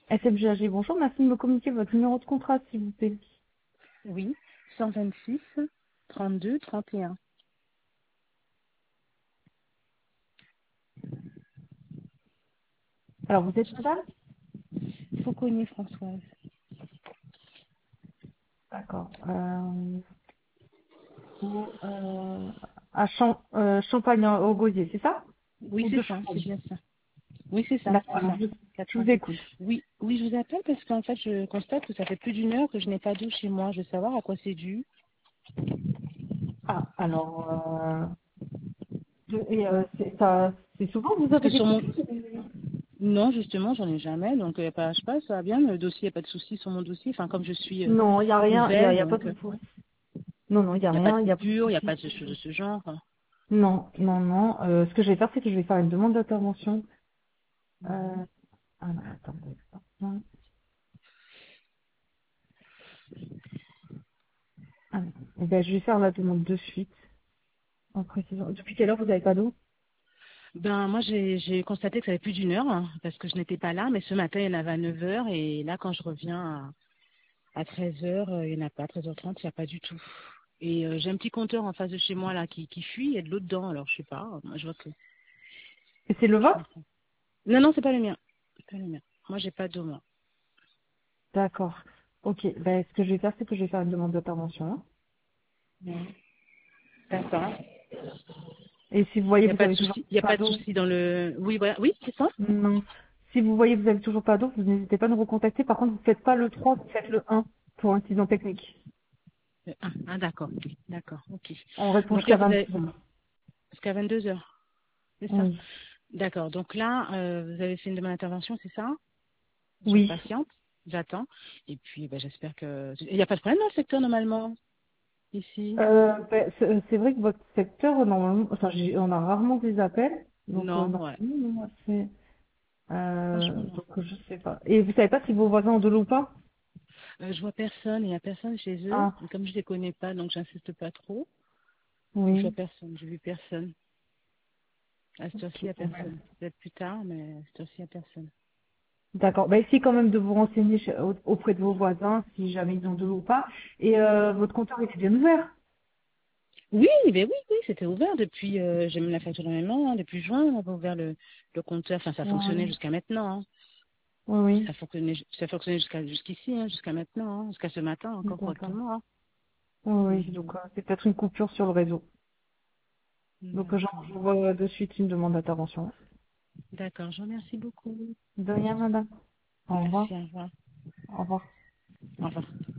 SFGAG, bonjour, merci de me communiquer votre numéro de contrat, s'il vous plaît. Oui, 126 32 31. Alors, vous êtes madame? Fauconnier Françoise. D'accord. À Champagne au Gosier, c'est ça? Oui, Ou de c'est ça, c'est Champagne? bien ça. Oui, c'est ça, D'accord, c'est alors ça. je vous 86. écoute. Oui, oui, je vous appelle parce qu'en fait, je constate que ça fait plus d'une heure que je n'ai pas d'eau chez moi. Je veux savoir à quoi c'est dû. Ah, alors, c'est souvent que vous Parce avez que des sur mon... coupures? Non, justement, j'en ai jamais. Donc, pas, je sais pas, ça va bien. Le dossier, il n'y a pas de souci sur mon dossier. Enfin, comme je suis Non, il n'y a rien, nouvelle, y a pas donc de souci. Non, non, il n'y a il n'y a pas de rien, il n'y a pas de coupure, il n'y a pas souci. de choses de ce genre. Non, non, non. Ce que je vais faire, c'est que je vais faire une demande d'intervention. Alors, attendez. Alors, eh ben, je vais faire la demande de suite. En précisant. Depuis quelle heure vous n'avez pas d'eau? Ben, moi, j'ai constaté que ça avait plus d'une heure, hein, parce que je n'étais pas là, mais ce matin, il y en avait à 9 heures, et là, quand je reviens à 13 heures, il n'y en a pas, à 13h30, il n'y a pas du tout. Et j'ai un petit compteur en face de chez moi, là, qui fuit, il y a de l'eau dedans, alors je sais pas, moi, je vois que... Et c'est le Je vôtre? comprends. Non, non, c'est pas le mien. C'est pas le mien. Moi, j'ai pas d'eau, moi. D'accord. Ok. Ben, ce que je vais faire, c'est que je vais faire une demande d'intervention, hein. Ouais. D'accord. Et si vous voyez Il n'y a que vous pas de avez toujours souci, il y a pas pas de d'eau, souci dans le... Oui, voilà, oui, c'est ça. non. Si vous voyez que vous avez toujours pas d'eau, vous n'hésitez pas à nous recontacter. Par contre, vous faites pas le 3, vous faites le 1 pour incident technique. Ah, d'accord, ok, d'accord, ok. On répond Donc là, jusqu'à vous avez... 22 heures. Jusqu'à 22 heures, c'est ça. Oui. D'accord, donc là, vous avez fait une demande d'intervention, c'est ça? Je Oui. patiente, j'attends. Et puis, ben, j'espère que... Il n'y a pas de problème dans le secteur, normalement, ici? C'est vrai que votre secteur, normalement, enfin, on a rarement des appels. Donc, Non, normalement, ouais. moi, c'est, Franchement, non. donc, je sais pas. Et vous savez pas si vos voisins ont de l'eau ou pas? Je vois personne, il n'y a personne chez eux. Ah, Et comme je les connais pas, donc j'insiste pas trop. Donc je vois oui. personne, j'ai vu personne. À cette heure-ci, il Ok, n'y a bon, ben, personne. Peut-être plus tard, mais à cette heure-ci, il n'y a personne. d'accord. Bah, essayez quand même de vous renseigner auprès de vos voisins si jamais ils ont de l'eau ou pas. Et votre compteur était bien ouvert. Oui, ben oui, oui, c'était ouvert depuis, j'ai mis la facture dans mes mains, hein, depuis juin, on avait ouvert le compteur, enfin ça fonctionnait Ouais. jusqu'à maintenant, hein. Oui, oui. Ça fonctionnait jusqu'ici, hein, jusqu'à maintenant, hein, jusqu'à ce matin encore D'accord. correctement, hein. Oui, oui. Mhm. Donc, c'est peut-être une coupure sur le réseau. Donc, D'accord. j'envoie de suite une demande d'intervention. D'accord, je vous remercie beaucoup. De rien, madame. Au revoir. Merci, au revoir. Au revoir. Au revoir.